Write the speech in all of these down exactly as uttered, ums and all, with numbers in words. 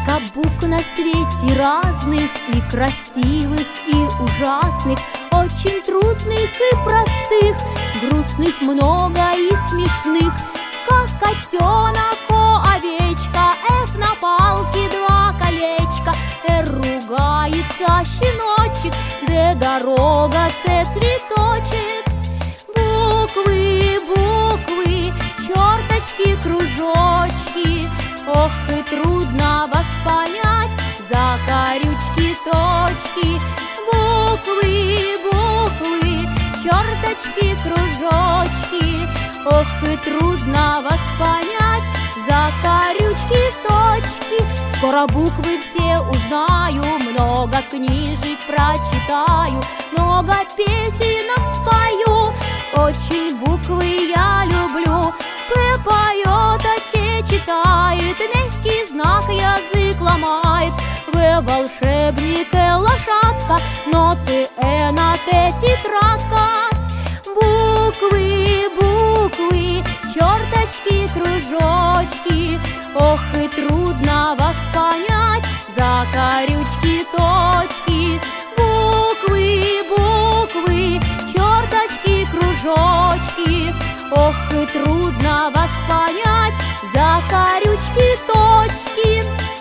Сколько букв на свете разных, и красивых, и ужасных, очень трудных и простых, грустных много и смешных. Как котенок, о, овечка, Ф на палке два колечка, Р ругается щеночек, Д дорога, Ц цветочек. Буквы, буквы, черточки, кружочки, ох, и трудно вас понять, закорючки, точки. Буквы, буквы, черточки, кружочки, ох, и трудно вас понять, закорючки, точки. Скоро буквы все узнаю, много книжек прочитаю, много песенок спою. Очень буквы я люблю. П поет, а Ч читает, мягкий знак язык ломает. В волшебник, Л лошадка, ноты Э на Т тетрадка. Буквы, буквы, черточки, кружочки, ох, и трудно вас понять, закорючки, точки. Буквы, буквы, черточки, кружочки, ох, и трудно вас понять, закорючки, точки.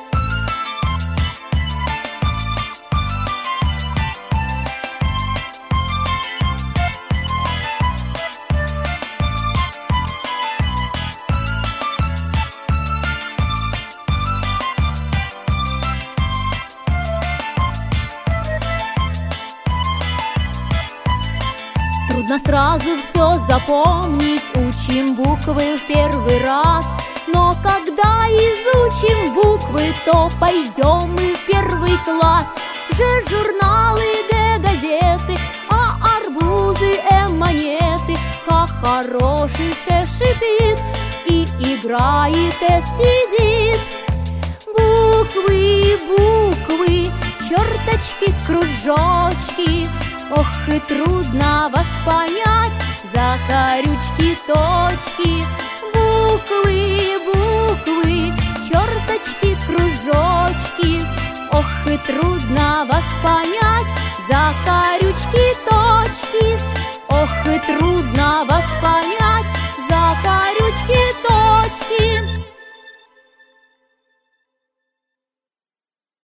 Трудно сразу все запомнить, учим буквы в первый раз. Но когда изучим буквы, то пойдем мы в первый класс. Ж журналы, Г газеты, А арбузы, М монеты, Х хороший, Ш шипит и играет, С сидит. Буквы, буквы, черточки, кружочки, ох, и трудно вас понять, закорючки, точки. Буквы, буквы, черточки, кружочки, ох, и трудно вас понять, закорючки, точки. Ох, и трудно вас